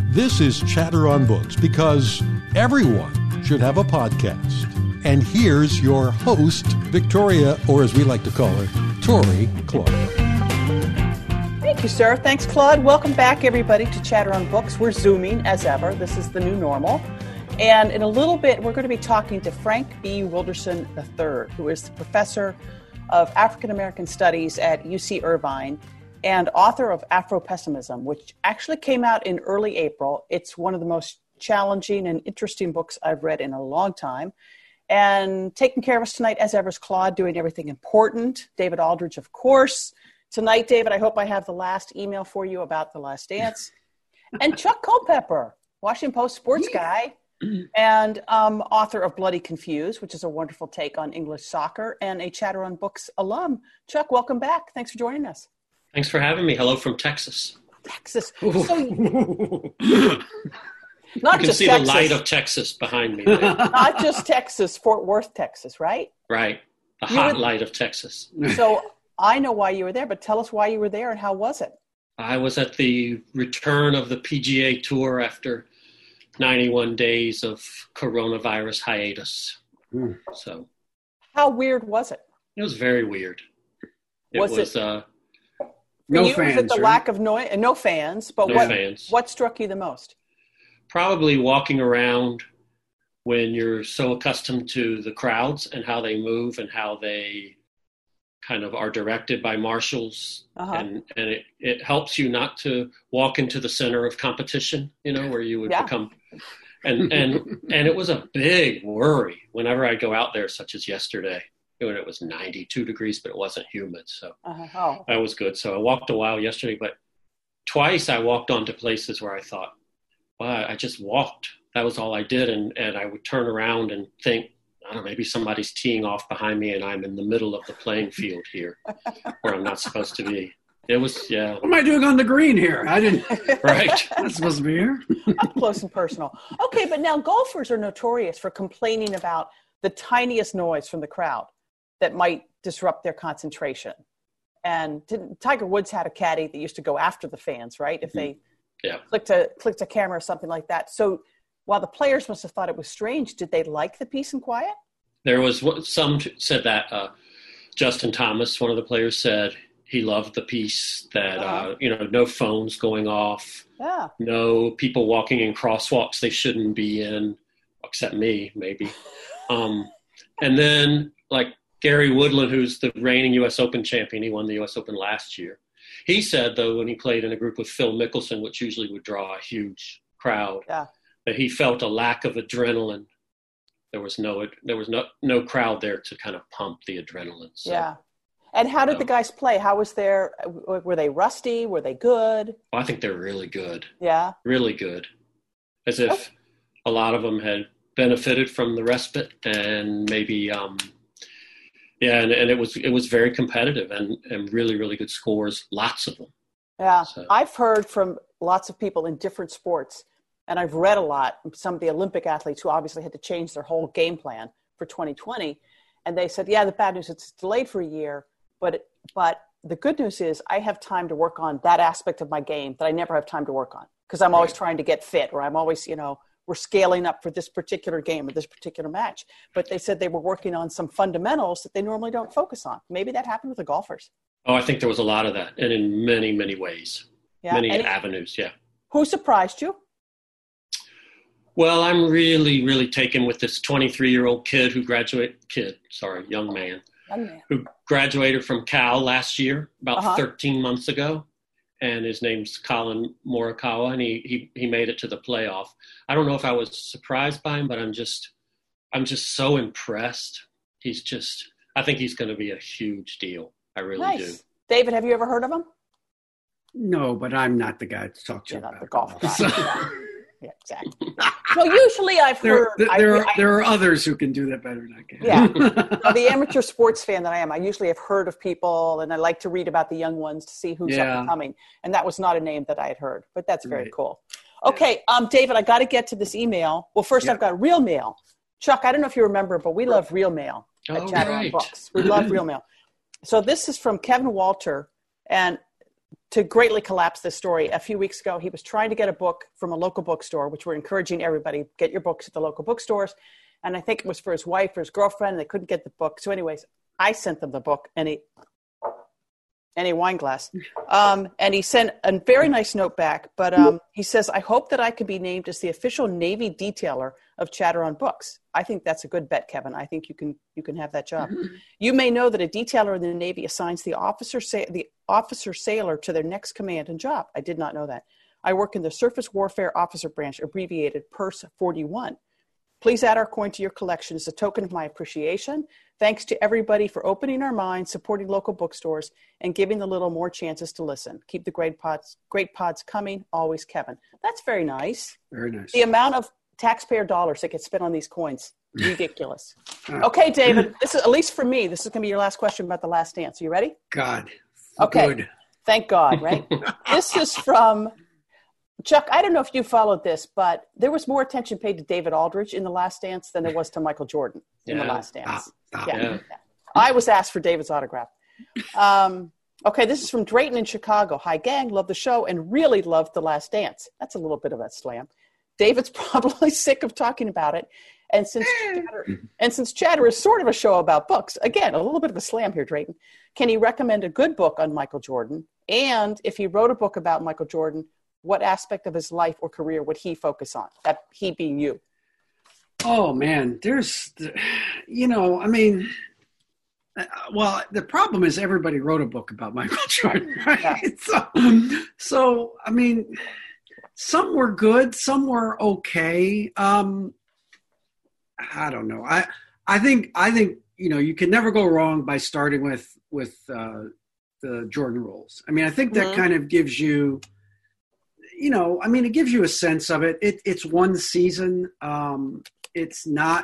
This is Chatter on Books because everyone should have a podcast. And here's your host, Victoria, or as we like to call her, Tori Clark. Thank you, sir. Thanks, Claude. Welcome back, everybody, to Chatter on Books. We're Zooming, as ever. This is the new normal. And in a little bit, we're going to be talking to Frank B. Wilderson III, who is the professor of African American Studies at UC Irvine and author of Afro-Pessimism, which actually came out in early April. It's one of the most challenging and interesting books I've read in a long time. And taking care of us tonight, as ever, is Claude, doing everything important. David Aldridge, of course. Tonight, David, I hope I have the last email for you about The Last Dance. And Chuck Culpepper, Washington Post sports guy and author of Bloody Confused, which is a wonderful take on English soccer, and a Chatter on Books alum. Chuck, welcome back. Thanks for joining us. Thanks for having me. Hello from Texas. Texas. So, you can see Texas. The light of Texas behind me. There. Not just Texas, Fort Worth, Texas, right? Right. The hot light of Texas. So I know why you were there, but tell us why you were there and how was it? I was at the return of the PGA Tour after 91 days of coronavirus hiatus. So, how weird was it? It was very weird. No fans. Was it the lack of noise? No fans. But fans. What struck you the most? Probably walking around when you're so accustomed to the crowds and how they move and how they kind of are directed by marshals. And it helps you not to walk into the center of competition, where you would become. And it was a big worry whenever I go out there, such as yesterday. When it was 92 degrees, but it wasn't humid. So that was good. So I walked a while yesterday, but twice I walked onto places where I thought, wow, I just walked. That was all I did. And I would turn around and think, I don't know, maybe somebody's teeing off behind me and I'm in the middle of the playing field here where I'm not supposed to be. It was, yeah. What am I doing on the green here? I didn't. Right. I'm not supposed to be here. Up close and personal. Okay, but now golfers are notorious for complaining about the tiniest noise from the crowd that might disrupt their concentration. And Tiger Woods had a caddy that used to go after the fans, right? If they clicked a camera or something like that. So while the players must have thought it was strange, did they like the peace and quiet? There was some said that Justin Thomas, one of the players, said he loved the peace, that, no phones going off, no people walking in crosswalks they shouldn't be in, except me, maybe. And then, Gary Woodland, who's the reigning U.S. Open champion, he won the U.S. Open last year. He said, though, when he played in a group with Phil Mickelson, which usually would draw a huge crowd, that he felt a lack of adrenaline. There was no crowd there to kind of pump the adrenaline. So, yeah. And how did the guys play? Were they rusty? Were they good? I think they're really good. Yeah. Really good. As if a lot of them had benefited from the respite and maybe and it was very competitive and really, really good scores, lots of them. Yeah, so. I've heard from lots of people in different sports, and I've read a lot, some of the Olympic athletes who obviously had to change their whole game plan for 2020, and they said, the bad news, it's delayed for a year, but the good news is I have time to work on that aspect of my game that I never have time to work on, because I'm always trying to get fit, or I'm always, we're scaling up for this particular game or this particular match. But they said they were working on some fundamentals that they normally don't focus on. Maybe that happened with the golfers. Oh, I think there was a lot of that, and in many, many ways, many avenues, Who surprised you? Well, I'm really, really taken with this 23-year-old young man, who graduated from Cal last year, about 13 months ago. And his name's Colin Morikawa, and he made it to the playoff. I don't know if I was surprised by him, but I'm just so impressed. I think he's going to be a huge deal. I really do. David, have you ever heard of him? No, but I'm not the guy to talk to You're about not the golf guy. Yeah, exactly. Well, usually I've heard. There are others who can do that better than I can. Yeah. The amateur sports fan that I am, I usually have heard of people, and I like to read about the young ones to see who's up and coming. And that was not a name that I had heard, but that's very cool. Okay, David, I got to get to this email. Well, first I've got real mail. Chuck, I don't know if you remember, but we love real mail at Chatter on Books. We love real mail. So this is from Kevin Walter, and to greatly collapse this story, a few weeks ago, he was trying to get a book from a local bookstore, which we're encouraging everybody, get your books at the local bookstores. And I think it was for his wife or his girlfriend, and they couldn't get the book. So anyways, I sent them the book and a wine glass. And he sent a very nice note back. But he says, I hope that I can be named as the official Navy detailer of Chatter on Books. I think that's a good bet, Kevin. I think you can have that job. You may know that a detailer in the Navy assigns the officer sailor to their next command and job. I did not know that. I work in the Surface Warfare Officer Branch, abbreviated PERS 41. Please add our coin to your collection as a token of my appreciation. Thanks to everybody for opening our minds, supporting local bookstores, and giving the little more chances to listen. Keep the great pods coming. Always, Kevin. That's very nice. Very nice. The amount of taxpayer dollars that get spent on these coins, ridiculous. Okay, David, this is, at least for me, this is going to be your last question about The Last Dance. Are you ready? God. Okay. Good. Thank God, right? This is from Chuck. I don't know if you followed this, but there was more attention paid to David Aldridge in The Last Dance than there was to Michael Jordan in The Last Dance. Yeah. I was asked for David's autograph. Okay, this is from Drayton in Chicago. Hi, gang. Love the show and really loved The Last Dance. That's a little bit of a slam. David's probably sick of talking about it. And since Chatter is sort of a show about books, again, a little bit of a slam here, Drayton, can he recommend a good book on Michael Jordan? And if he wrote a book about Michael Jordan, what aspect of his life or career would he focus on? That he being you. Oh, man, well, the problem is everybody wrote a book about Michael Jordan, right? Yeah. So, I mean, some were good, some were okay. I don't know. I think you can never go wrong by starting with the Jordan rules. I mean, I think that kind of gives you, it gives you a sense of it. It's one season. It's not,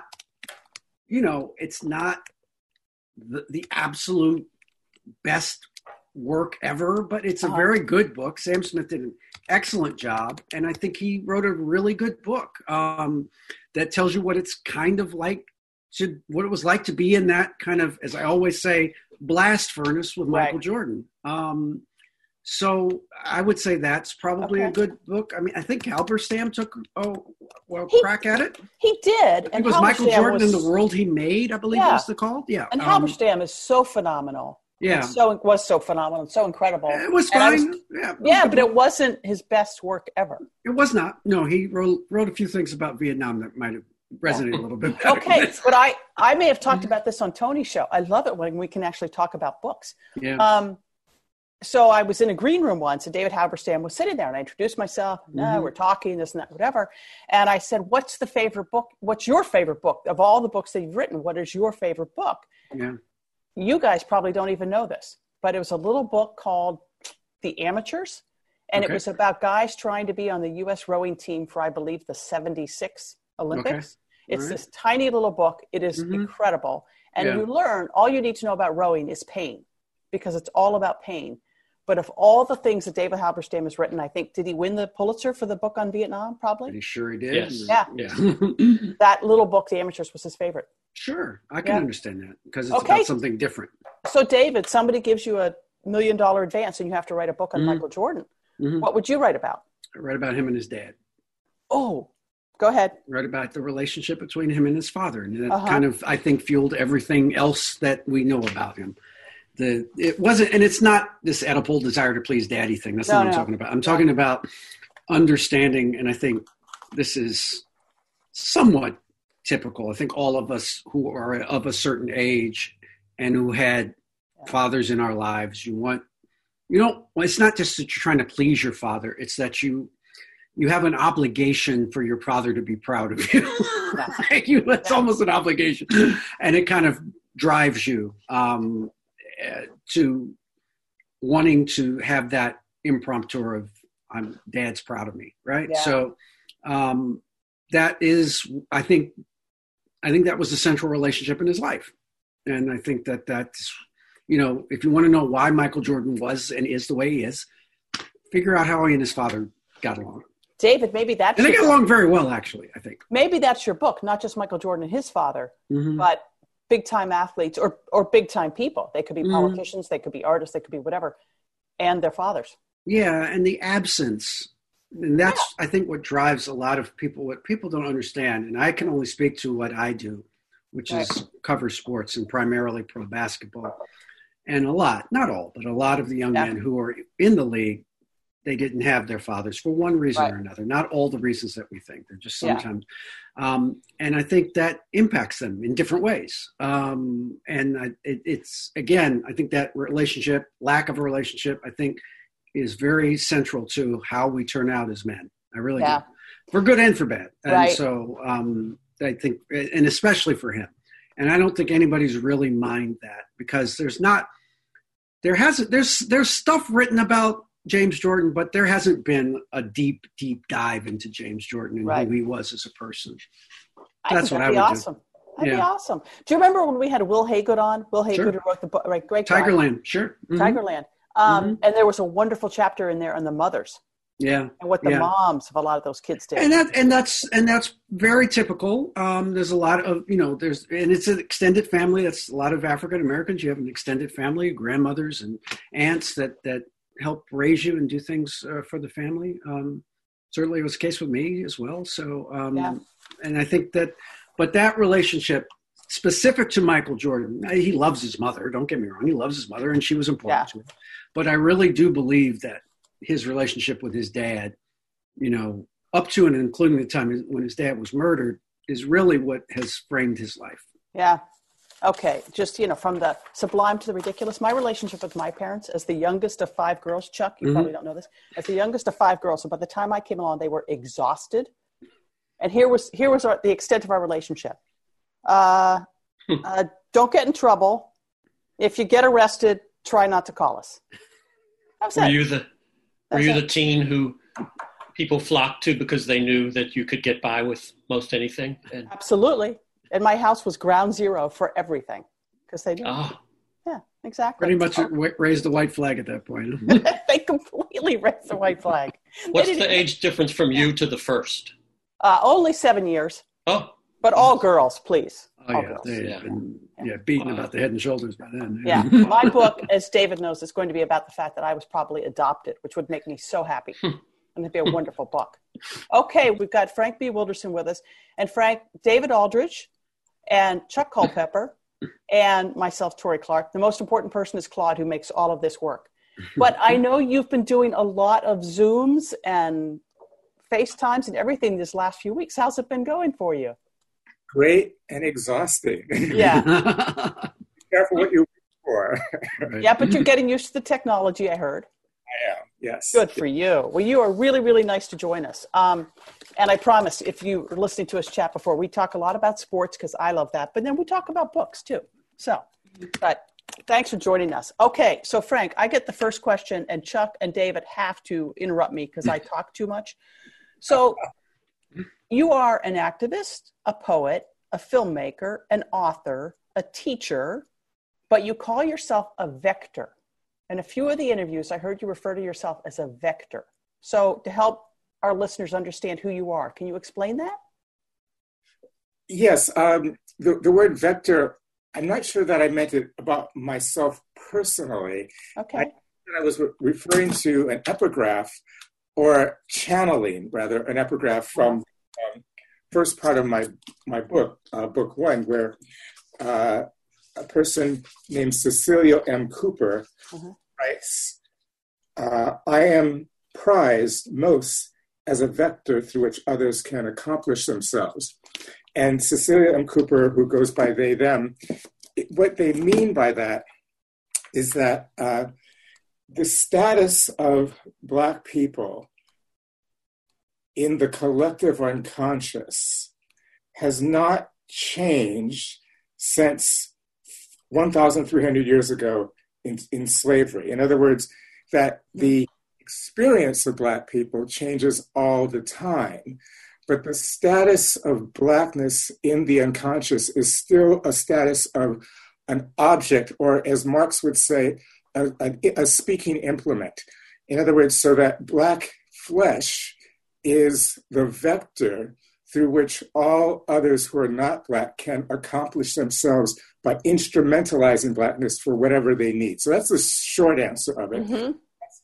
it's not the absolute best work ever, but it's a very good book. Sam Smith did an excellent job, and I think he wrote a really good book that tells you what it's kind of like what it was like to be in that kind of, as I always say, blast furnace with Michael Jordan. So I would say that's probably a good book. I mean, I think Halberstam took a crack at it. He did. It was Michael Jordan and the World He Made, I believe was the called. Yeah. And Halberstam is so phenomenal. Yeah. It was so phenomenal and so incredible. It was fine. But it wasn't his best work ever. It was not. No, he wrote a few things about Vietnam that might have resonated a little bit better. Okay, but I may have talked about this on Tony's show. I love it when we can actually talk about books. Yeah. So I was in a green room once, and David Halberstam was sitting there, and I introduced myself. We're talking, this and that, whatever. And I said, what's the favorite book? What's your favorite book? Of all the books that you've written, what is your favorite book? Yeah. You guys probably don't even know this, but it was a little book called The Amateurs, and it was about guys trying to be on the U.S. rowing team for, I believe, the 76 Olympics. Okay. It's this tiny little book. It is incredible. And you learn, all you need to know about rowing is pain, because it's all about pain. But of all the things that David Halberstam has written, I think, did he win the Pulitzer for the book on Vietnam? Probably. Pretty sure he did. Yes. Yeah. That little book, The Amateurs, was his favorite. Sure. I can understand that because it's about something different. So, David, somebody gives you $1 million advance and you have to write a book on Michael Jordan. What would you write about? I write about him and his dad. Oh, go ahead. Write about the relationship between him and his father. And that kind of, I think, fueled everything else that we know about him. It wasn't, and it's not this Oedipal desire to please daddy thing. That's not what I'm talking about. I'm talking about understanding, and I think this is somewhat typical. I think all of us who are of a certain age and who had fathers in our lives, it's not just that you're trying to please your father. It's that you have an obligation for your father to be proud of you. It's almost an obligation. And it kind of drives you to wanting to have that impromptu of dad's proud of me. Right. Yeah. So that is, I think that was the central relationship in his life. And I think that's, if you want to know why Michael Jordan was and is the way he is, figure out how he and his father got along. David, maybe that's... And they got along very well, actually, I think. Maybe that's your book, not just Michael Jordan and his father, but big-time athletes or big-time people. They could be politicians, they could be artists, they could be whatever. and their fathers. Yeah, and the absence. And that's, I think, what drives a lot of people, what people don't understand. And I can only speak to what I do, which is cover sports and primarily pro basketball. And a lot, not all, but a lot of the young men who are in the league, they didn't have their fathers for one reason or another. Not all the reasons that we think. They're just sometimes. And I think that impacts them in different ways. It's, again, I think that relationship, lack of a relationship, I think is very central to how we turn out as men. I really do. For good and for bad. And so I think, and especially for him. And I don't think anybody's really mind that, because there's stuff written about James Jordan, but there hasn't been a deep dive into James Jordan and who he was as a person. That's what I would do. That'd be awesome. Do you remember when we had Will Haygood on? Will Haygood who wrote the book, right? Great guy. Tigerland, sure. Mm-hmm. Tigerland. And there was a wonderful chapter in there on the mothers. Yeah. And what the moms of a lot of those kids did. And that's very typical. There's a lot of, and it's an extended family. That's a lot of African Americans. You have an extended family, grandmothers and aunts that help raise you and do things for the family. Certainly it was the case with me as well. So, and I think but that relationship specific to Michael Jordan, he loves his mother. Don't get me wrong. He loves his mother and she was important to him. But I really do believe that his relationship with his dad, up to and including the time when his dad was murdered, is really what has framed his life. Yeah. Okay. Just, from the sublime to the ridiculous, my relationship with my parents as the youngest of 5 girls, Chuck, you probably don't know this, as the youngest of 5 girls. So by the time I came along, they were exhausted. And here was the extent of our relationship. Don't get in trouble. If you get arrested, try not to call us. Were you the teen who people flocked to because they knew that you could get by with most anything? Absolutely. And my house was ground zero for everything because they knew. Oh. Yeah, exactly. Pretty much raised the white flag at that point. They completely raised the white flag. What's the age difference from you to the first? Only 7 years. Oh. But all girls, please. Oh, yeah. They've been beaten about the head and shoulders by then. Yeah. My book, as David knows, is going to be about the fact that I was probably adopted, which would make me so happy. And it'd be a wonderful book. Okay, we've got Frank B. Wilderson with us. And Frank, David Aldridge, and Chuck Culpepper, and myself, Tori Clark. The most important person is Claude, who makes all of this work. But I know you've been doing a lot of Zooms and FaceTimes and everything this last few weeks. How's it been going for you? Great and exhausting. Yeah. Be careful what you wish for. Yeah, but you're getting used to the technology, I heard. I am, yes. Good for you. Well, you are really, really nice to join us. And I promise, if you were listening to us chat before, we talk a lot about sports because I love that. But then we talk about books too. So, but thanks for joining us. Okay, so Frank, I get the first question, and Chuck and David have to interrupt me because I talk too much. So you are an activist, a poet, a filmmaker, an author, a teacher, but you call yourself a vector. In a few of the interviews, I heard you refer to yourself as a vector. So to help our listeners understand who you are, can you explain that? Yes. The word vector, I'm not sure that I meant it about myself personally. Okay. I was referring to an epigraph, or channeling, rather, an epigraph from first part of my book, book 1, where a person named Cecilia M. Cooper writes, I am prized most as a vector through which others can accomplish themselves. And Cecilia M. Cooper, who goes by they, them, what they mean by that is that the status of Black people in the collective unconscious has not changed since 1,300 years ago in slavery. In other words, that the experience of Black people changes all the time, but the status of Blackness in the unconscious is still a status of an object, or as Marx would say, a speaking implement. In other words, so that Black flesh is the vector through which all others who are not Black can accomplish themselves by instrumentalizing Blackness for whatever they need. So that's the short answer of it.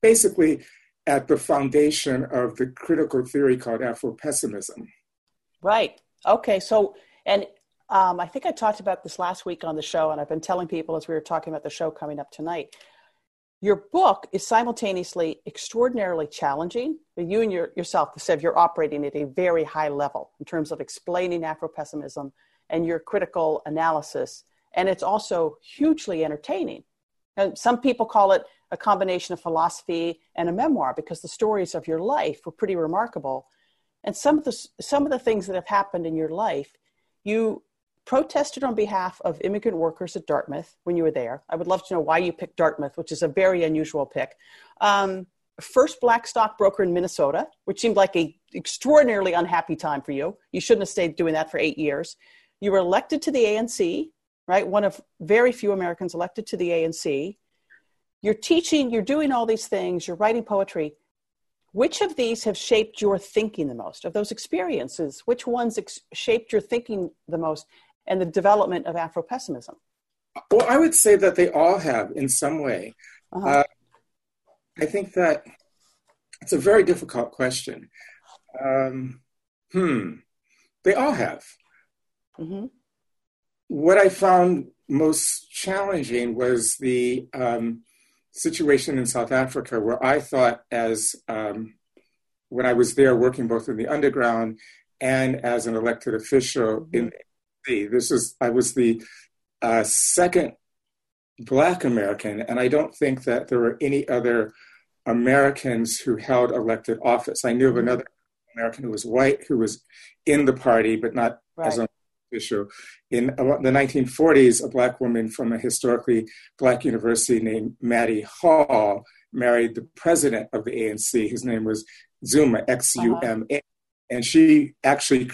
basically at the foundation of the critical theory called Afro-pessimism. Right. Okay. So, and I think I talked about this last week on the show, and I've been telling people as we were talking about the show coming up tonight. Your book is simultaneously extraordinarily challenging, but you and yourself said you're operating at a very high level in terms of explaining Afro-pessimism and your critical analysis. And it's also hugely entertaining. And some people call it a combination of philosophy and a memoir because the stories of your life were pretty remarkable. And some of the things that have happened in your life, you protested on behalf of immigrant workers at Dartmouth when you were there. I would love to know why you picked Dartmouth, which is a very unusual pick. First black stockbroker in Minnesota, which seemed like an extraordinarily unhappy time for you. You shouldn't have stayed doing that for 8 years. You were elected to the ANC, right? One of very few Americans elected to the ANC. You're teaching, you're doing all these things, you're writing poetry. Which of these have shaped your thinking the most? Of those experiences, which ones shaped your thinking the most and the development of Afro-pessimism? Well, I would say that they all have in some way. I think that it's a very difficult question. They all have. Mm-hmm. What I found most challenging was the situation in South Africa, where I thought when I was there working both in the underground and as an elected official in the ANC, I was the second Black American, and I don't think that there were any other Americans who held elected office. I knew of another American who was white, who was in the party, but not as an official. In the 1940s, a Black woman from a historically Black university named Maddie Hall married the president of the ANC. His name was Zuma, X-U-M-A. And she actually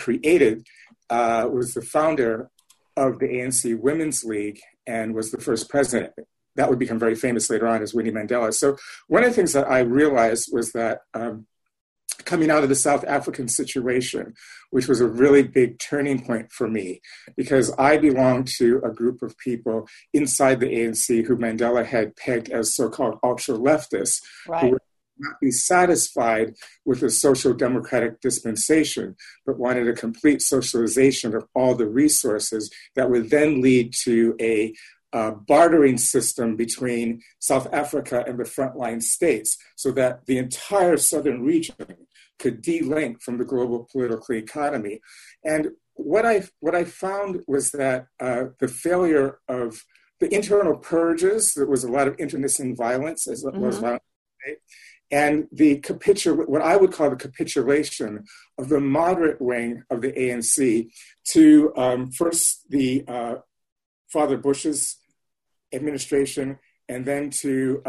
was the founder of the ANC Women's League and was the first president. That would become very famous later on as Winnie Mandela. So one of the things that I realized was that coming out of the South African situation, which was a really big turning point for me, because I belonged to a group of people inside the ANC who Mandela had pegged as so-called ultra-leftists, who would not be satisfied with a social democratic dispensation, but wanted a complete socialization of all the resources that would then lead to a bartering system between South Africa and the frontline states so that the entire southern region could de-link from the global political economy. And what I found was that the failure of the internal purges, there was a lot of internecine violence as well as violence, and what I would call the capitulation of the moderate wing of the ANC to first the Father Bush's administration, and then to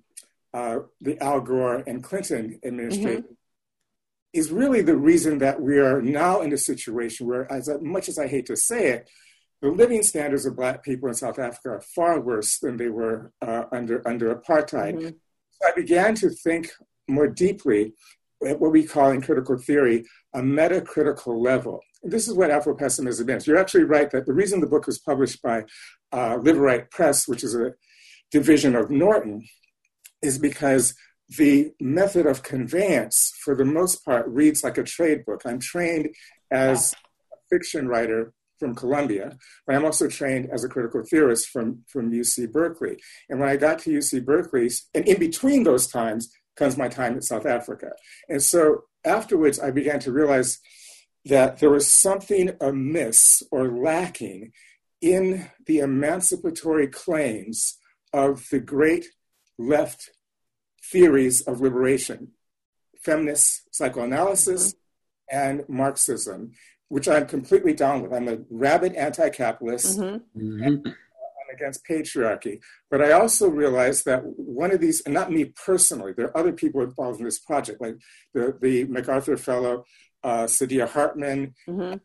the Al Gore and Clinton administration, is really the reason that we are now in a situation where, as much as I hate to say it, the living standards of Black people in South Africa are far worse than they were under apartheid. So I began to think more deeply at what we call in critical theory a metacritical level. This is what Afro-pessimism is. You're actually right that the reason the book was published by Liverite Press, which is a division of Norton, is because the method of conveyance, for the most part, reads like a trade book. I'm trained as a fiction writer from Columbia, but I'm also trained as a critical theorist from UC Berkeley. And when I got to UC Berkeley, and in between those times comes my time in South Africa. And so afterwards, I began to realize that there was something amiss or lacking in the emancipatory claims of the great left theories of liberation, feminist psychoanalysis and Marxism, which I'm completely down with. I'm a rabid anti-capitalist. I'm against patriarchy. But I also realized that one of these, and not me personally, there are other people involved in this project, like the MacArthur Fellow, Saidiya Hartman,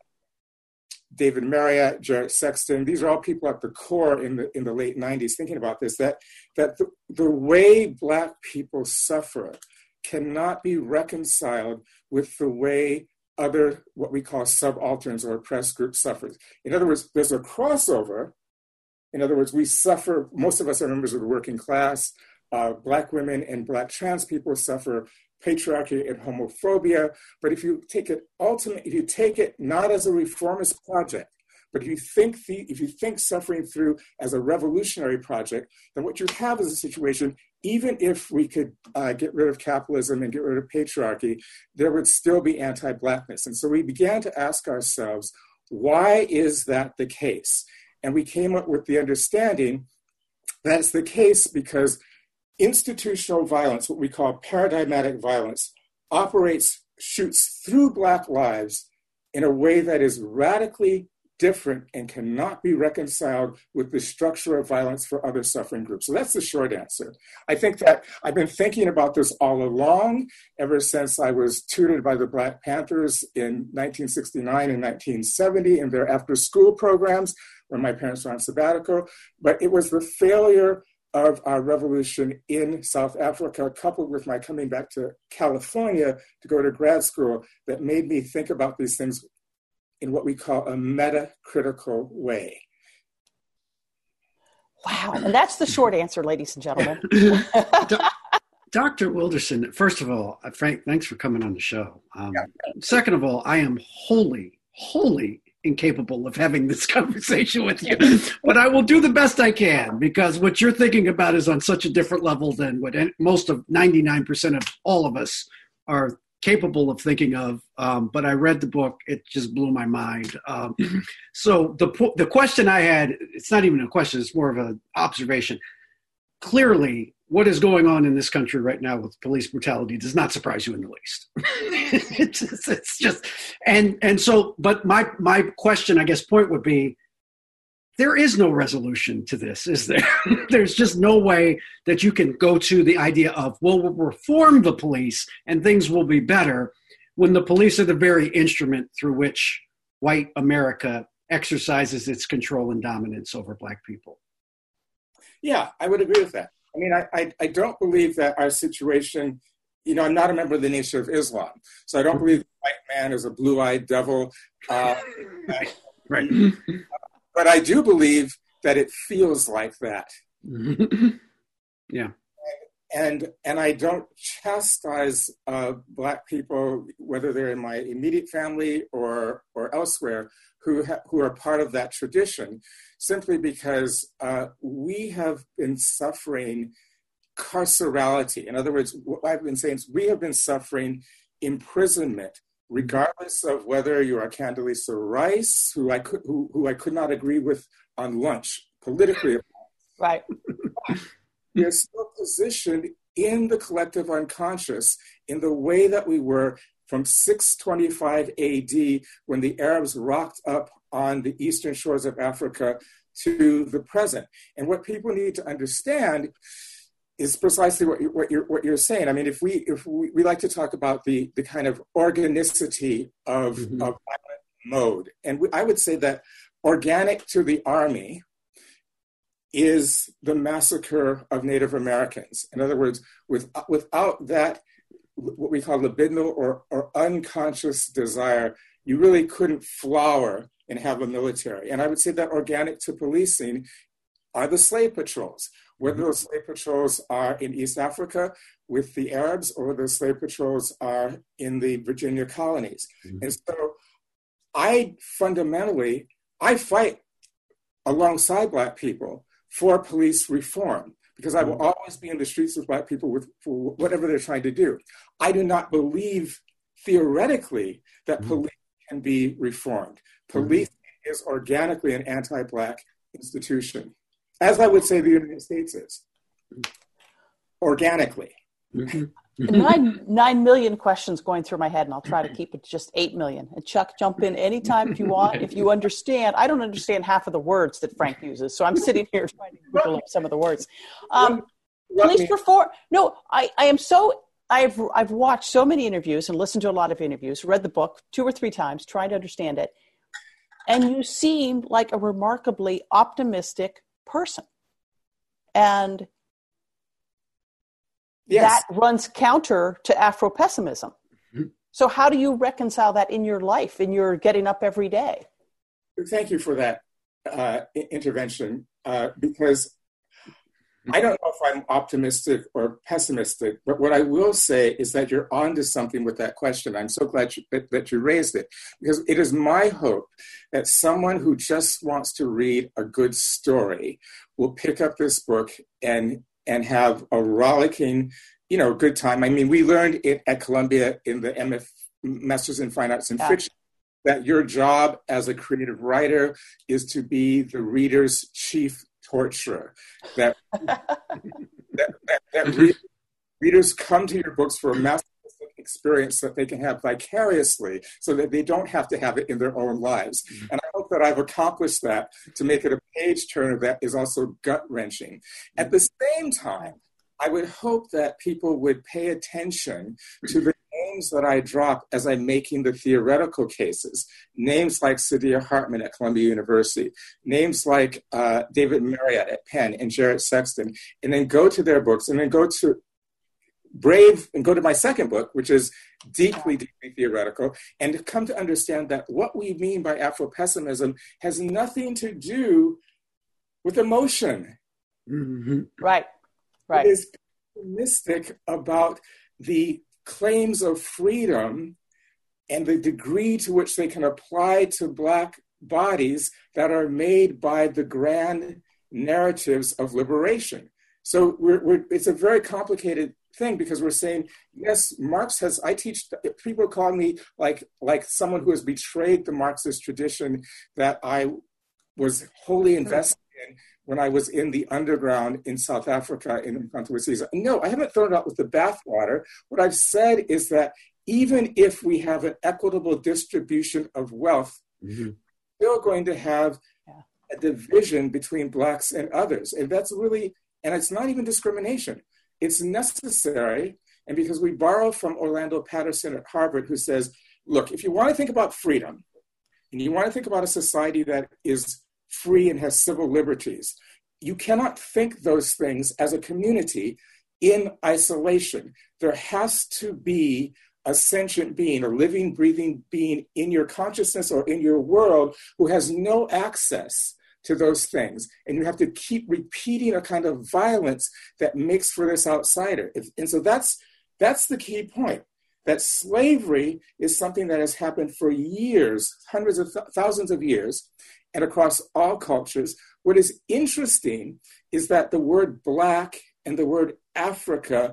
David Marriott, Jarrett Sexton. These are all people at the core in the late 90s thinking about this, that the way Black people suffer cannot be reconciled with the way other, what we call subalterns or oppressed groups suffers. In other words, there's a crossover. In other words, we suffer, most of us are members of the working class. Black women and Black trans people suffer patriarchy and homophobia. But if you take it not as a reformist project, but if you think suffering through as a revolutionary project, then what you have is a situation, even if we could get rid of capitalism and get rid of patriarchy, there would still be anti-Blackness. And so we began to ask ourselves, why is that the case? And we came up with the understanding that it's the case because institutional violence, what we call paradigmatic violence, shoots through Black lives in a way that is radically different and cannot be reconciled with the structure of violence for other suffering groups. So that's the short answer. I think that I've been thinking about this all along, ever since I was tutored by the Black Panthers in 1969 and 1970 in their after-school programs when my parents were on sabbatical. But it was the failure of our revolution in South Africa, coupled with my coming back to California to go to grad school, that made me think about these things in what we call a meta-critical way. Wow. And that's the short answer, ladies and gentlemen. Dr. Wilderson, first of all, Frank, thanks for coming on the show. Second of all, I am wholly incapable of having this conversation with you, but I will do the best I can, because what you're thinking about is on such a different level than what most of 99% of all of us are capable of thinking of. But I read the book, it just blew my mind. So the question I had, it's not even a question, it's more of an observation. Clearly, what is going on in this country right now with police brutality does not surprise you in the least. it's just, and so, but my question, I guess, point would be, there is no resolution to this, is there? There's just no way that you can go to the idea of, well, we'll reform the police and things will be better, when the police are the very instrument through which white America exercises its control and dominance over Black people. Yeah, I would agree with that. I mean, I don't believe that our situation, I'm not a member of the Nation of Islam, so I don't believe the white man is a blue-eyed devil. Right. But I do believe that it feels like that. Yeah. And I don't chastise Black people, whether they're in my immediate family or elsewhere, who are part of that tradition, simply because we have been suffering carcerality. In other words, what I've been saying is we have been suffering imprisonment, regardless of whether you are Condoleezza Rice, who I could not agree with on lunch politically. Right. We are still positioned in the collective unconscious in the way that we were from 625 AD, when the Arabs rocked up on the eastern shores of Africa, to the present. And what people need to understand is precisely what you're saying. I mean, if we like to talk about the kind of organicity of violent mode, and I would say that organic to the army is the massacre of Native Americans. In other words, without that, what we call libidinal or unconscious desire, you really couldn't flower and have a military. And I would say that organic to policing are the slave patrols, whether those slave patrols are in East Africa with the Arabs or whether the slave patrols are in the Virginia colonies. And so I fight alongside Black people for police reform, because I will always be in the streets with Black people for whatever they're trying to do. I do not believe theoretically that police can be reformed. Police is organically an anti-Black institution, as I would say the United States is, organically. 9 million questions going through my head, and I'll try to keep it to just 8 million. And Chuck, jump in anytime if you want. If you understand, I don't understand half of the words that Frank uses, so I'm sitting here trying to Google up some of the words. Police reform. No, I am so. I've watched so many interviews and listened to a lot of interviews, read the book 2 or 3 times, trying to understand it, and you seem like a remarkably optimistic person, and that runs counter to Afro-pessimism. So how do you reconcile that in your life, in your getting up every day? Thank you for that intervention, because I don't know if I'm optimistic or pessimistic, but what I will say is that you're onto something with that question. I'm so glad that you raised it, because it is my hope that someone who just wants to read a good story will pick up this book and have a rollicking, good time. I mean, we learned it at Columbia in the MF, Masters in Fine Arts and Fiction, that your job as a creative writer is to be the reader's chief torturer. That readers come to your books for a masochistic experience that they can have vicariously, so that they don't have to have it in their own lives. And I hope that I've accomplished that to make it a page turner that is also gut wrenching. At the same time, I would hope that people would pay attention to the names that I drop as I'm making the theoretical cases. Names like Saidiya Hartman at Columbia University, names like David Marriott at Penn and Jarrett Sexton, and then go to their books, and then go to Brave and go to my second book, which is deeply, deeply theoretical, and to come to understand that what we mean by Afro-pessimism has nothing to do with emotion. Mm-hmm. Right. Right. It is pessimistic about the claims of freedom and the degree to which they can apply to Black bodies that are made by the grand narratives of liberation. So it's a very complicated thing, because we're saying, yes, Marx has, I teach, people call me like someone who has betrayed the Marxist tradition that I was wholly invested in when I was in the underground in South Africa in Umkhonto we Sizwe. No, I haven't thrown it out with the bathwater. What I've said is that even if we have an equitable distribution of wealth, we're still going to have a division between Blacks and others. And that's really, and it's not even discrimination. It's necessary. And because we borrow from Orlando Patterson at Harvard, who says, look, if you want to think about freedom, and you want to think about a society that is free and has civil liberties, you cannot think those things as a community in isolation. There has to be a sentient being, a living, breathing being in your consciousness or in your world who has no access to those things. And you have to keep repeating a kind of violence that makes for this outsider. And so that's the key point, that slavery is something that has happened for years, hundreds of thousands of years, and across all cultures. What is interesting is that the word Black and the word Africa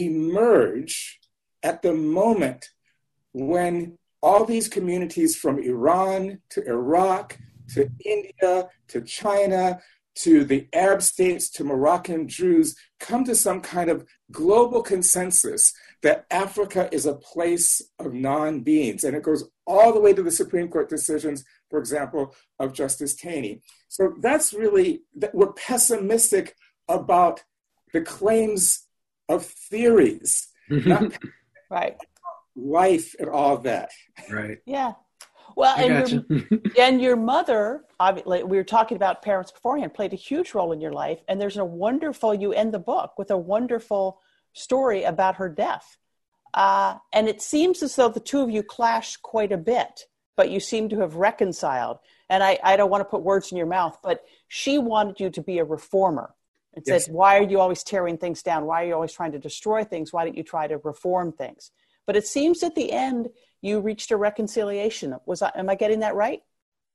emerge at the moment when all these communities from Iran to Iraq to India to China to the Arab states to Moroccan Jews come to some kind of global consensus that Africa is a place of non-beings. And it goes all the way to the Supreme Court decisions, for example, of Justice Taney. So that's really, we're pessimistic about the claims of theories, not right, life and all that. Right. Yeah. Well, and your mother, obviously, we were talking about parents beforehand, played a huge role in your life. And there's a wonderful, you end the book with a wonderful story about her death. And it seems as though the two of you clashed quite a bit, but you seem to have reconciled. And I don't want to put words in your mouth, but she wanted you to be a reformer. It says, why are you always tearing things down? Why are you always trying to destroy things? Why don't you try to reform things? But it seems at the end, you reached a reconciliation. Am I getting that right?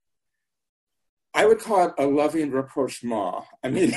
I would call it a loving rapprochement. I mean,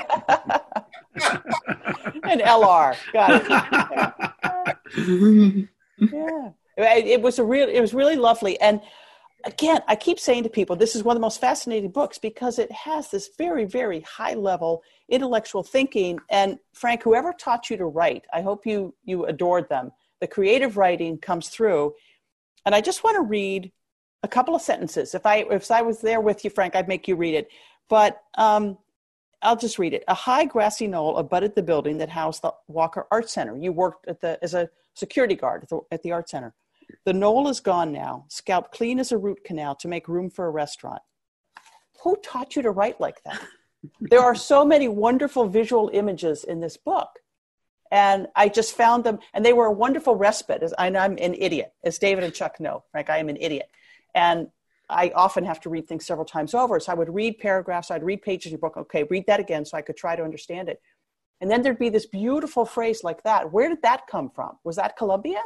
an LR. Got it. Yeah. It was really lovely. And again, I keep saying to people, this is one of the most fascinating books because it has this very, very high level intellectual thinking. And Frank, whoever taught you to write, I hope you adored them. The creative writing comes through. And I just want to read a couple of sentences. If I was there with you, Frank, I'd make you read it. But I'll just read it. A high grassy knoll abutted the building that housed the Walker Art Center. You worked as a security guard at the Art Center. The knoll is gone now, scalped clean as a root canal to make room for a restaurant. Who taught you to write like that? There are so many wonderful visual images in this book. And I just found them, and they were a wonderful respite. And I'm an idiot, as David and Chuck know. Frank, I am an idiot. And I often have to read things several times over. So I would read paragraphs, I'd read pages in your book. Okay, read that again so I could try to understand it. And then there'd be this beautiful phrase like that. Where did that come from? Was that Columbia?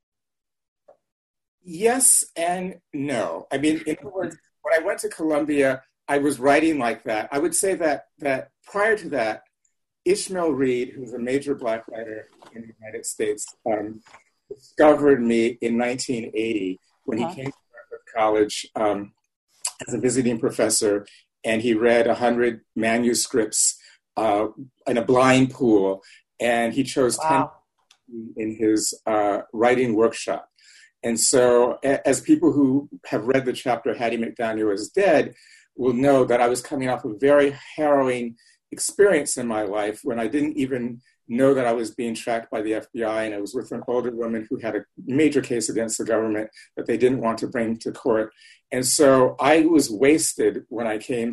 Yes and no. I mean, in other words, when I went to Columbia, I was writing like that. I would say that prior to that, Ishmael Reed, who's a major Black writer in the United States, discovered me in 1980 when he came to Dartmouth College as a visiting professor, and he read 100 manuscripts in a blind pool, and he chose 10 in his writing workshop. And so, as people who have read the chapter Hattie McDaniel is Dead will know, that I was coming off a very harrowing experience in my life when I didn't even know that I was being tracked by the FBI, and I was with an older woman who had a major case against the government that they didn't want to bring to court. And so I was wasted when I came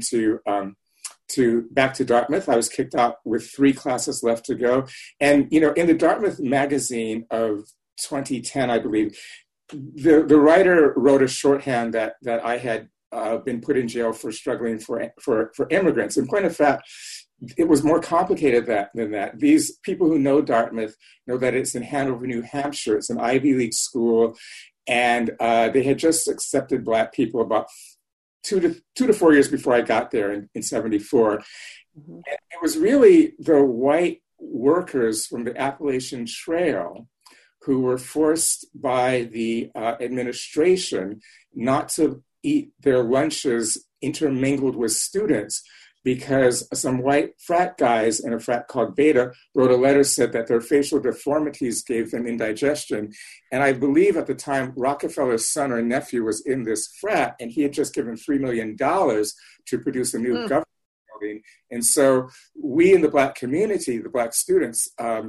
back to Dartmouth. I was kicked out with 3 classes left to go. And, in the Dartmouth magazine of 2010, I believe, the writer wrote a shorthand that I had been put in jail for struggling for immigrants. In point of fact, it was more complicated than that. These people who know Dartmouth know that it's in Hanover, New Hampshire. It's an Ivy League school, and they had just accepted Black people about 2 to 4 years before I got there in 74. Mm-hmm. And it was really the white workers from the Appalachian Trail who were forced by the administration not to eat their lunches intermingled with students, because some white frat guys in a frat called Beta wrote a letter, said that their facial deformities gave them indigestion. And I believe at the time Rockefeller's son or nephew was in this frat, and he had just given $3 million to produce a new government building. And so we in the Black community, the Black students,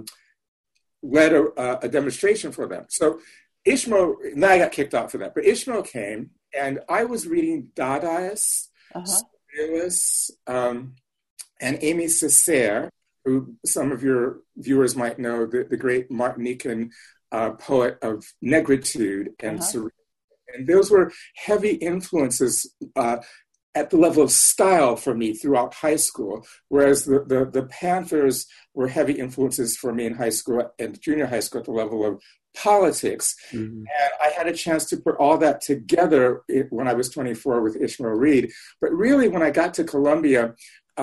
led a demonstration for them. So Ishmael, now I got kicked out for that, but Ishmael came, and I was reading Dadaists, Surrealists, and Amy Césaire, who some of your viewers might know, the great Martinican poet of negritude and surrealism. And those were heavy influences at the level of style for me throughout high school, whereas the Panthers were heavy influences for me in high school and junior high school at the level of politics. Mm-hmm. And I had a chance to put all that together when I was 24 with Ishmael Reed. But really, when I got to Columbia,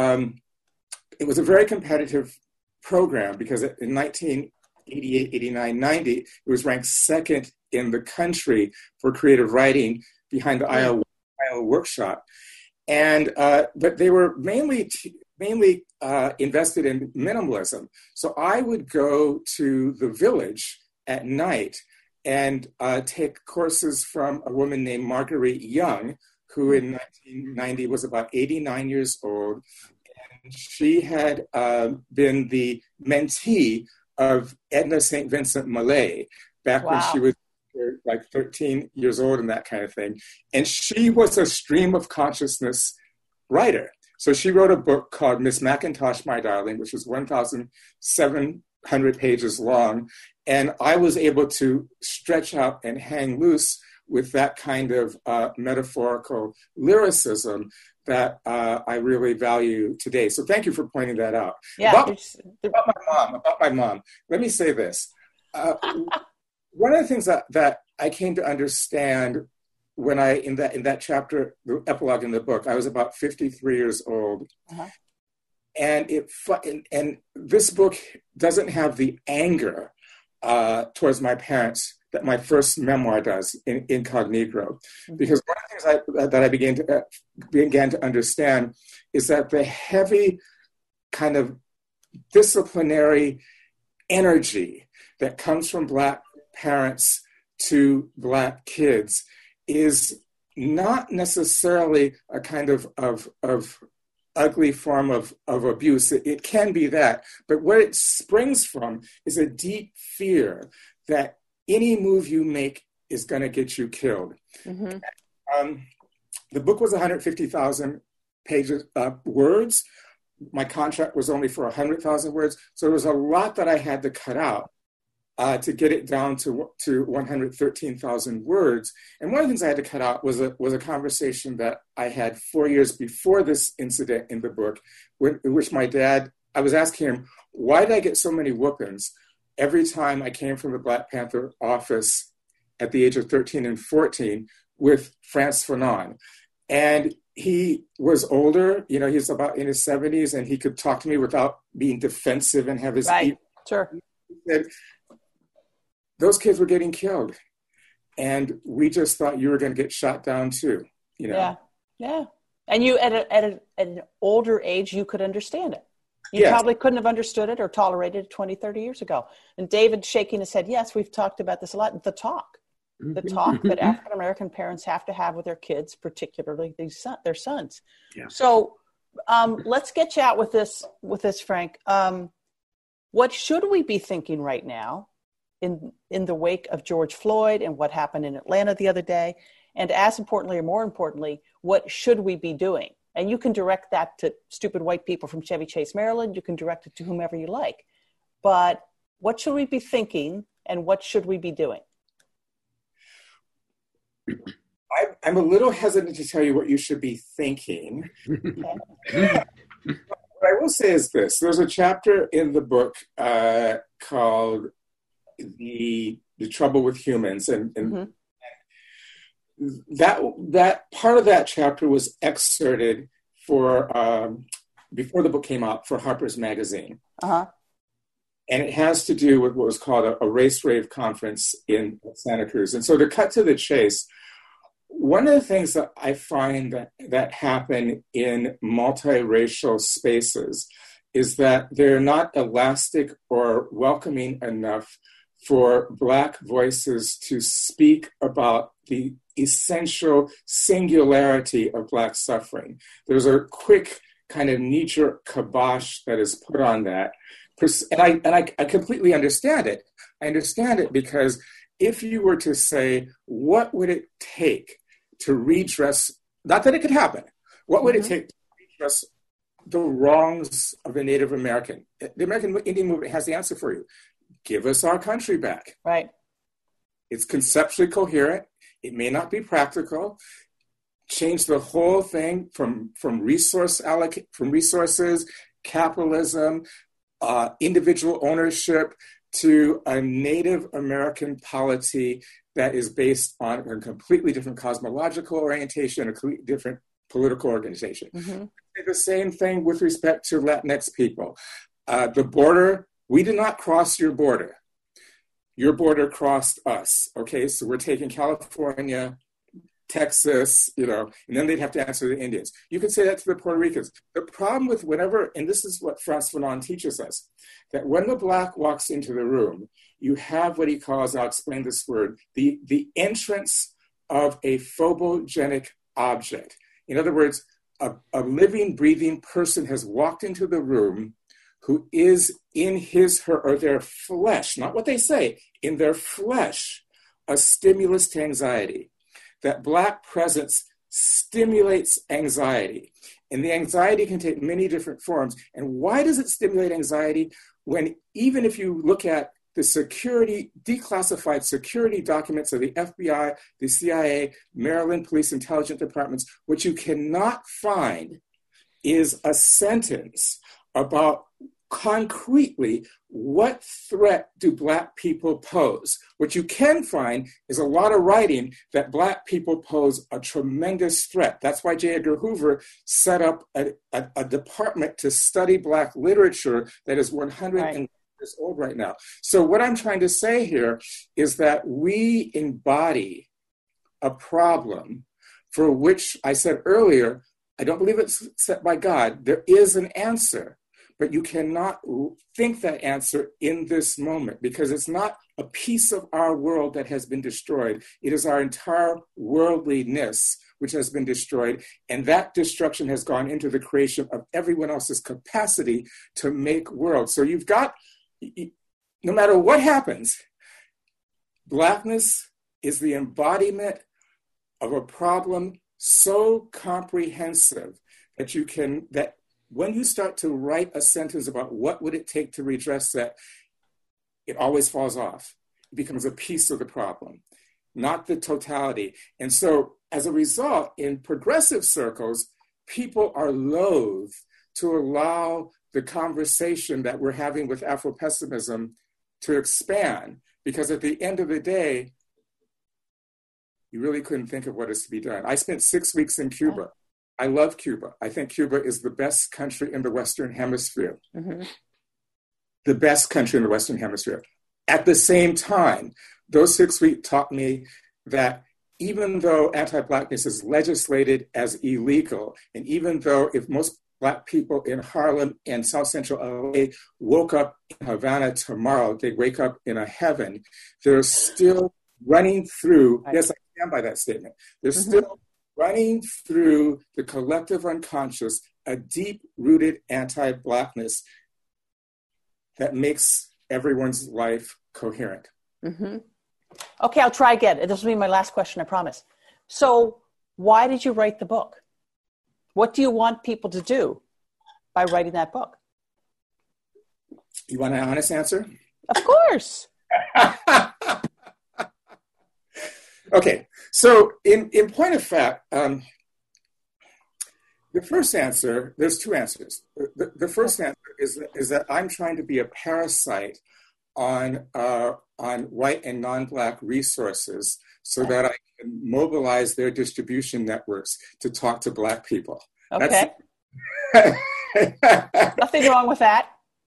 it was a very competitive program, because in 1988, 89, 90, it was ranked second in the country for creative writing behind the Iowa Workshop. And but they were mainly invested in minimalism. So I would go to the Village at night and take courses from a woman named Marguerite Young, who in 1990 was about 89 years old. And she had been the mentee of Edna St. Vincent Millay back when she was like 13 years old and that kind of thing. And she was a stream of consciousness writer. So she wrote a book called Miss McIntosh, My Darling, which was 1,700 pages long. And I was able to stretch out and hang loose with that kind of metaphorical lyricism that I really value today. So thank you for pointing that out. Yeah. About my mom, let me say this. One of the things that I came to understand when in that chapter, the epilogue in the book, I was about 53 years old. And and this book doesn't have the anger towards my parents that my first memoir does in Incognito. Because one of the things that I began to understand is that the heavy kind of disciplinary energy that comes from Black parents to Black kids is not necessarily a kind of ugly form of abuse. It can be that, but where it springs from is a deep fear that any move you make is going to get you killed. Mm-hmm. The book was 150,000 pages, words. My contract was only for 100,000 words. So there was a lot that I had to cut out to get it down to 113,000 words. And one of the things I had to cut out was a conversation that I had 4 years before this incident in the book, in which my dad, I was asking him, why did I get so many whoopings every time I came from the Black Panther office at the age of 13 and 14 with Frantz Fanon? And he was older, he's about in his 70s, and he could talk to me without being defensive and have his right. Sure. He said, those kids were getting killed, and we just thought you were going to get shot down too. Yeah. And you, at an older age, you could understand it. You probably couldn't have understood it or tolerated it 20, 30 years ago. And David shaking his head, yes, we've talked about this a lot. The talk that African-American parents have to have with their kids, particularly their sons. Yeah. So let's get you out with this, Frank. What should we be thinking right now in the wake of George Floyd and what happened in Atlanta the other day? And as importantly, or more importantly, what should we be doing? And you can direct that to stupid white people from Chevy Chase, Maryland. You can direct it to whomever you like. But what should we be thinking, and what should we be doing? I'm a little hesitant to tell you what you should be thinking. Okay. What I will say is this. There's a chapter in the book called The Trouble with Humans. And that part of that chapter was excerpted for before the book came out for Harper's Magazine. Uh-huh. And it has to do with what was called a race rave conference in Santa Cruz. And so to cut to the chase, one of the things that I find that happen in multiracial spaces is that they're not elastic or welcoming enough for Black voices to speak about the essential singularity of Black suffering. There's a quick kind of knee-jerk kibosh that is put on that. And I completely understand it. I understand it because if you were to say, what would it take to redress, not that it could happen, what would it take to redress the wrongs of the Native American? The American Indian movement has the answer for you. Give us our country back. Right. It's conceptually coherent. It may not be practical. Change the whole thing from resources, capitalism, individual ownership to a Native American polity that is based on a completely different cosmological orientation, a completely different political organization. Mm-hmm. The same thing with respect to Latinx people. The border, we did not cross your border. Your border crossed us. Okay, so we're taking California, Texas, and then they'd have to answer the Indians. You could say that to the Puerto Ricans. The problem with whenever, and this is what Frantz Fanon teaches us, that when the Black walks into the room, you have what he calls, I'll explain this word, the entrance of a phobogenic object. In other words, a living, breathing person has walked into the room who is in his, her, or their flesh, not what they say, in their flesh, a stimulus to anxiety. That Black presence stimulates anxiety. And the anxiety can take many different forms. And why does it stimulate anxiety? When even if you look at the declassified security documents of the FBI, the CIA, Maryland Police Intelligence Departments, what you cannot find is a sentence about concretely what threat do Black people pose. What you can find is a lot of writing that Black people pose a tremendous threat. That's why J. Edgar Hoover set up a department to study Black literature that is 100 years old right now. So what I'm trying to say here is that we embody a problem for which I said earlier, I don't believe it's set by God. There is an answer. But you cannot think that answer in this moment because it's not a piece of our world that has been destroyed. It is our entire worldliness which has been destroyed. And that destruction has gone into the creation of everyone else's capacity to make worlds. So you've got, no matter what happens, Blackness is the embodiment of a problem so comprehensive that when you start to write a sentence about what would it take to redress that, it always falls off. It becomes a piece of the problem, not the totality. And so as a result, in progressive circles, people are loath to allow the conversation that we're having with Afro-pessimism to expand, because at the end of the day, you really couldn't think of what is to be done. I spent 6 weeks in Cuba. I love Cuba. I think Cuba is the best country in the Western Hemisphere. Mm-hmm. The best country in the Western Hemisphere. At the same time, those 6 weeks taught me that even though anti-Blackness is legislated as illegal, and even though if most Black people in Harlem and South Central LA woke up in Havana tomorrow, they'd wake up in a heaven, they're still running through, yes, I stand by that statement, they're still running through the collective unconscious, a deep-rooted anti-Blackness that makes everyone's life coherent. Mm-hmm. Okay, I'll try again. This will be my last question, I promise. So why did you write the book? What do you want people to do by writing that book? You want an honest answer? Of course. Okay, so in point of fact, the first answer, there's two answers. The first answer is that I'm trying to be a parasite on white and non-Black resources so that I can mobilize their distribution networks to talk to Black people. Okay. Nothing wrong with that.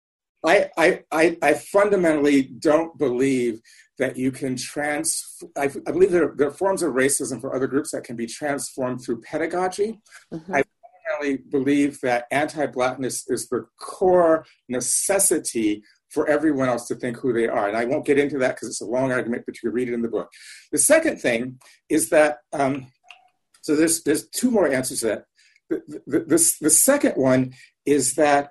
I fundamentally don't believe that you can I believe there are forms of racism for other groups that can be transformed through pedagogy. Mm-hmm. I fundamentally believe that anti-Blackness is the core necessity for everyone else to think who they are. And I won't get into that because it's a long argument, but you can read it in the book. The second thing is that, so there's two more answers to that. The second one is that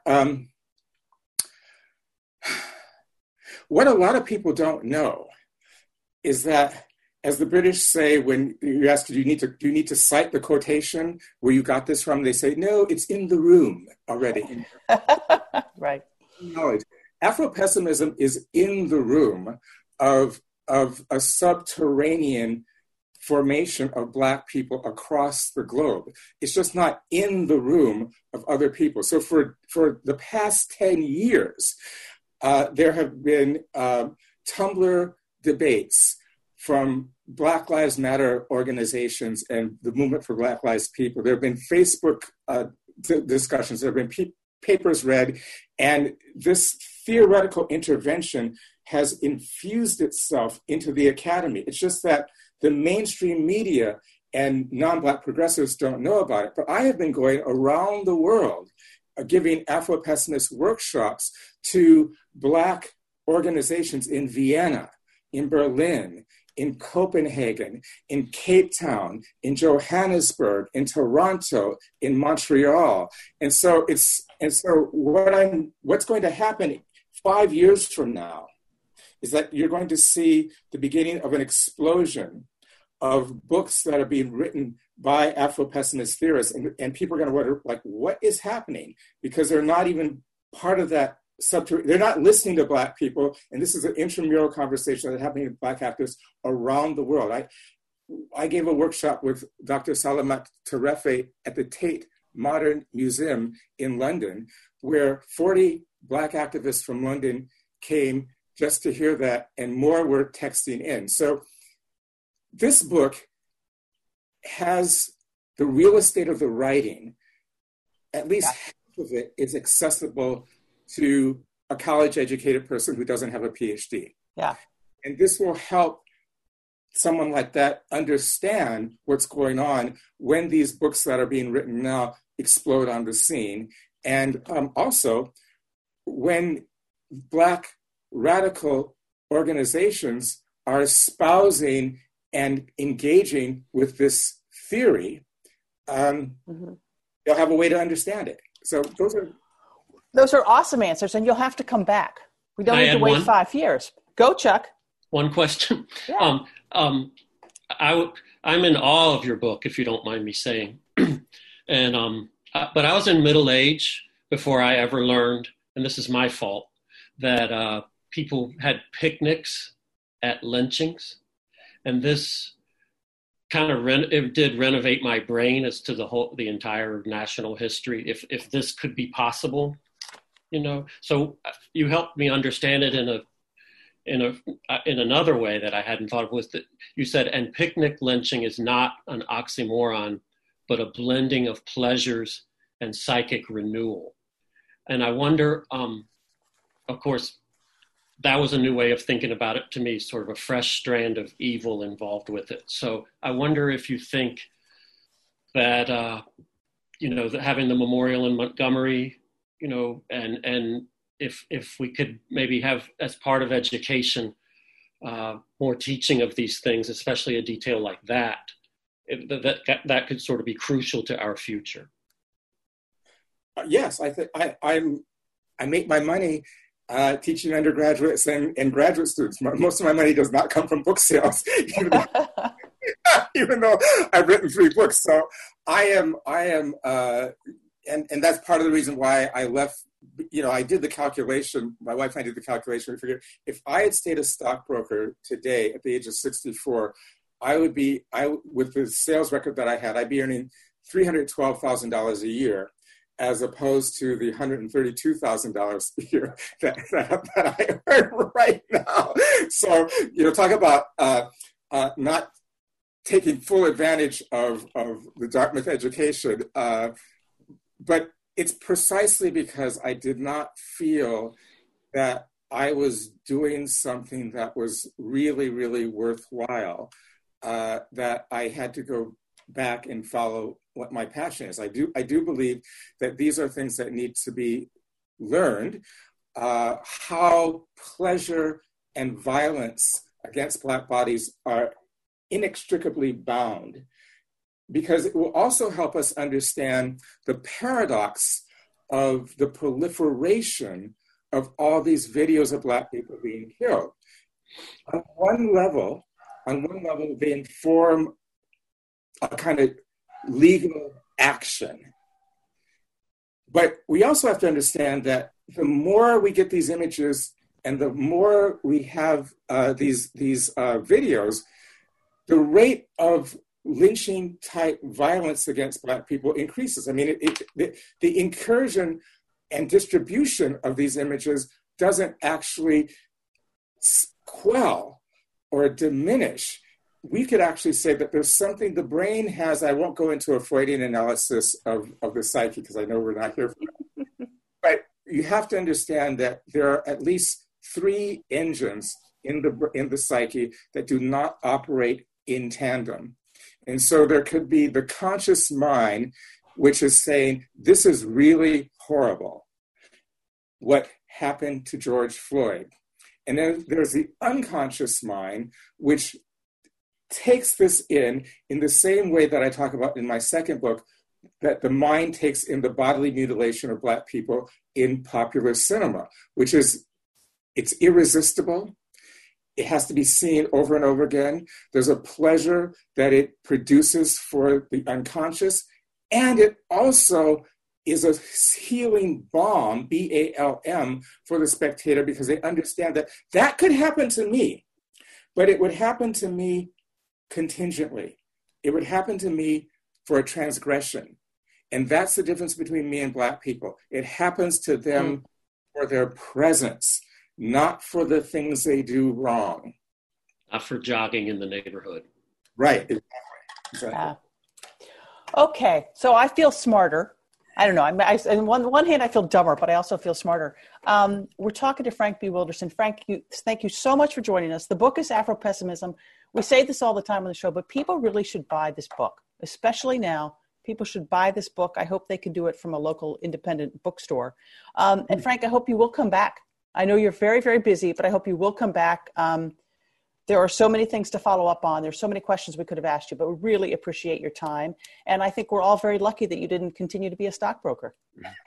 what a lot of people don't know is that, as the British say, when you ask, do you need to cite the quotation where you got this from? They say, no, it's in the room already. Right. Knowledge. Afro-pessimism is in the room of a subterranean formation of Black people across the globe. It's just not in the room of other people. So for the past 10 years, there have been Tumblr debates from Black Lives Matter organizations and the Movement for Black Lives People. There have been Facebook discussions. There have been papers read. And this theoretical intervention has infused itself into the academy. It's just that the mainstream media and non-Black progressives don't know about it. But I have been going around the world giving Afro-pessimist workshops to Black organizations in Vienna, in Berlin, in Copenhagen, in Cape Town, in Johannesburg, in Toronto, in Montreal. And so what's going to happen 5 years from now is that you're going to see the beginning of an explosion of books that are being written by Afro-pessimist theorists. And people are going to wonder, like, what is happening? Because they're not even part of that they're not listening to Black people. And this is an intramural conversation that's happening with Black activists around the world. I gave a workshop with Dr. Salamat Tarefe at the Tate Modern Museum in London, where 40 Black activists from London came just to hear that, and more were texting in. So this book has the real estate of the writing. At least half of it is accessible to a college-educated person who doesn't have a PhD. Yeah. And this will help someone like that understand what's going on when these books that are being written now explode on the scene. And also, when Black radical organizations are espousing and engaging with this theory, they'll have a way to understand it. So those are awesome answers, and you'll have to come back. We don't need to wait 5 years. Go, Chuck. One question. Yeah. I'm in awe of your book, if you don't mind me saying. And but I was in middle age before I ever learned, and this is my fault, that people had picnics at lynchings, and this kind of it did renovate my brain as to the entire national history. If this could be possible, So you helped me understand it in another way that I hadn't thought of, was that you said, and picnic lynching is not an oxymoron, but a blending of pleasures and psychic renewal. And I wonder, of course, that was a new way of thinking about it to me, sort of a fresh strand of evil involved with it. So I wonder if you think that, that having the memorial in Montgomery, and if we could maybe have, as part of education, more teaching of these things, especially a detail like that, that could sort of be crucial to our future. Yes, I think I make my money teaching undergraduates and graduate students. Most of my money does not come from book sales, even though I've written 3 books. So I am, and that's part of the reason why I left. I did the calculation. My wife and I did the calculation. We figured if I had stayed a stockbroker today at the age of 64, with the sales record that I had, I'd be earning $312,000 a year, as opposed to the $132,000 a year that I earn right now. So, talk about not taking full advantage of the Dartmouth education. But it's precisely because I did not feel that I was doing something that was really, really worthwhile, that I had to go back and follow what my passion is. I do believe that these are things that need to be learned, how pleasure and violence against Black bodies are inextricably bound, because it will also help us understand the paradox of the proliferation of all these videos of Black people being killed. On one level, they inform a kind of legal action. But we also have to understand that the more we get these images and the more we have these videos, the rate of lynching type violence against Black people increases. I mean, the incursion and distribution of these images doesn't actually quell or diminish. We could actually say that there's something the brain has. I won't go into a Freudian analysis of the psyche because I know we're not here for that. But you have to understand that there are at least 3 engines in the psyche that do not operate in tandem. And so there could be the conscious mind, which is saying, this is really horrible, what happened to George Floyd. And then there's the unconscious mind, which takes this in the same way that I talk about in my second book, that the mind takes in the bodily mutilation of Black people in popular cinema, which is, it's irresistible. It has to be seen over and over again. There's a pleasure that it produces for the unconscious. And it also is a healing balm, BALM, for the spectator, because they understand that could happen to me, but it would happen to me contingently. It would happen to me for a transgression. And that's the difference between me and Black people. It happens to them for their presence, not for the things they do wrong. Not for jogging in the neighborhood. Right, exactly. Yeah. Okay, so I feel smarter. I don't know. On one hand, I feel dumber, but I also feel smarter. We're talking to Frank B. Wilderson. Frank, thank you so much for joining us. The book is Afro-Pessimism. We say this all the time on the show, but people really should buy this book, especially now. People should buy this book. I hope they can do it from a local independent bookstore. And Frank, I hope you will come back. I know you're very, very busy, but I hope you will come back. There are so many things to follow up on. There's so many questions we could have asked you, but we really appreciate your time. And I think we're all very lucky that you didn't continue to be a stockbroker.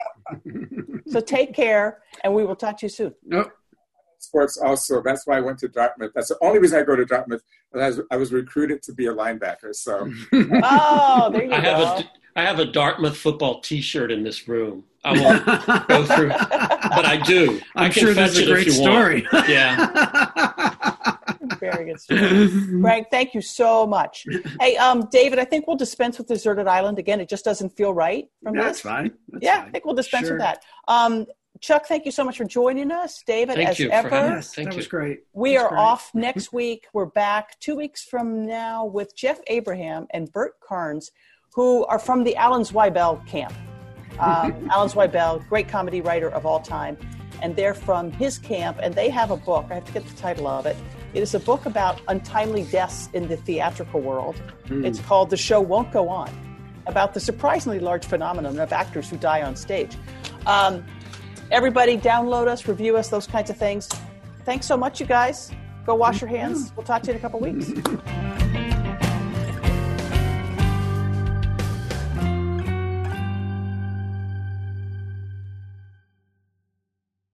So take care, and we will talk to you soon. Nope. Sports also. That's why I went to Dartmouth. That's the only reason I go to Dartmouth. I was recruited to be a linebacker. So. Oh, there you go. I have a Dartmouth football T-shirt in this room. I won't go through it, but I do. I'm sure that's a great story. Yeah. Very good story. Frank, thank you so much. Hey, David, I think we'll dispense with Deserted Island. Again, it just doesn't feel right from this. That's fine. That's fine. I think we'll dispense with that. Chuck, thank you so much for joining us. David, thank you ever. Yes, that was great. We are off next week. We're back 2 weeks from now with Jeff Abraham and Bert Carnes, who are from the Alan Zweibel camp. Alan Zweibel, great comedy writer of all time. And they're from his camp, and they have a book. I have to get the title of it. It is a book about untimely deaths in the theatrical world. It's called The Show Won't Go On, about the surprisingly large phenomenon of actors who die on stage. Everybody download us, review us, those kinds of things. Thanks so much, you guys. Go wash your hands. We'll talk to you in a couple weeks.